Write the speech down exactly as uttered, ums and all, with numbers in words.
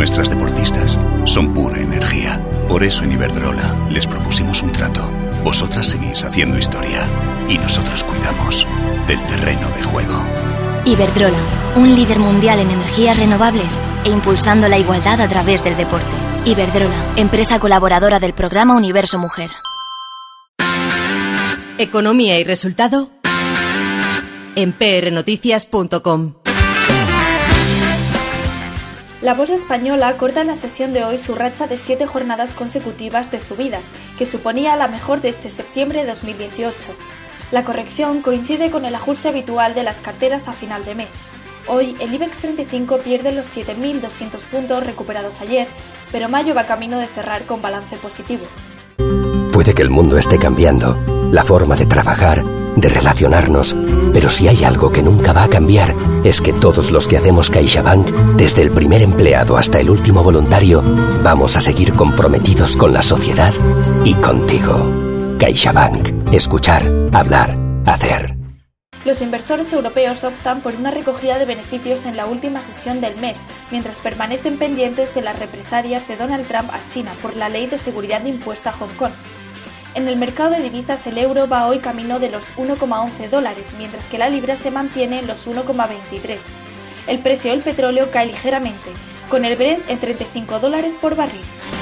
Nuestras deportistas son pura energía. Por eso en Iberdrola les propusimos un trato. Vosotras seguís haciendo historia y nosotros cuidamos del terreno de juego. Iberdrola, un líder mundial en energías renovables e impulsando la igualdad a través del deporte. Iberdrola, empresa colaboradora del programa Universo Mujer. Economía y resultado en p r noticias punto com. La bolsa española corta en la sesión de hoy su racha de siete jornadas consecutivas de subidas, que suponía la mejor desde septiembre de dos mil dieciocho. La corrección coincide con el ajuste habitual de las carteras a final de mes. Hoy el IBEX treinta y cinco pierde los siete mil doscientos puntos recuperados ayer, pero mayo va camino de cerrar con balance positivo. Puede que el mundo esté cambiando, la forma de trabajar, de relacionarnos, pero si hay algo que nunca va a cambiar es que todos los que hacemos CaixaBank, desde el primer empleado hasta el último voluntario, vamos a seguir comprometidos con la sociedad y contigo. CaixaBank. Escuchar, hablar, hacer. Los inversores europeos optan por una recogida de beneficios en la última sesión del mes, mientras permanecen pendientes de las represalias de Donald Trump a China por la ley de seguridad impuesta a Hong Kong. En el mercado de divisas el euro va hoy camino de los uno coma once dólares, mientras que la libra se mantiene en los uno coma veintitrés. El precio del petróleo cae ligeramente, con el Brent en treinta y cinco dólares por barril.